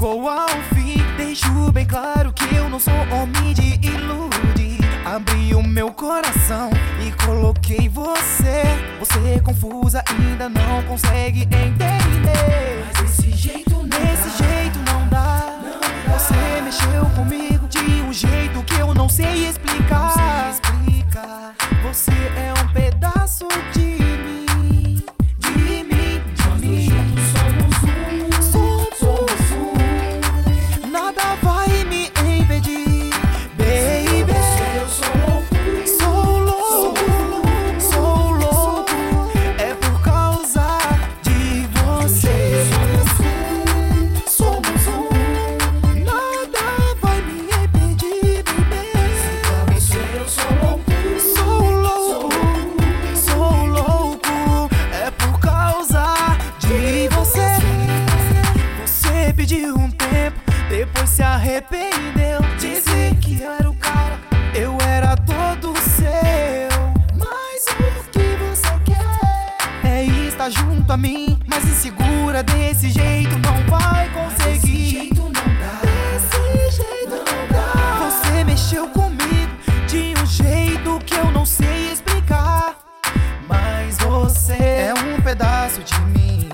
chegou ao fim. Deixo bem claro que eu não sou homem de iludir. Abri o meu coração e coloquei você. Você confusa, ainda não consegue entender. Mas desse jeito não dá. Você mexeu comigo de um jeito que eu não sei explicar. Você é um pedaço de mim, de mim, de mim. Somos um. Nada vai me impedir, baby. Eu sou louco, Sou louco. É por causa de você. Somos um. Nada vai me impedir, baby. eu sou louco. Sou louco, é por causa de você. Você pediu um tempo, depois se arrependeu. Disse que era o cara, eu era todo seu. Mas o que você quer é estar junto a mim. Mas insegura desse jeito não vai conseguir. Desse jeito não dá. Você mexeu comigo de um jeito que eu não sei explicar. Mas você é um pedaço de mim.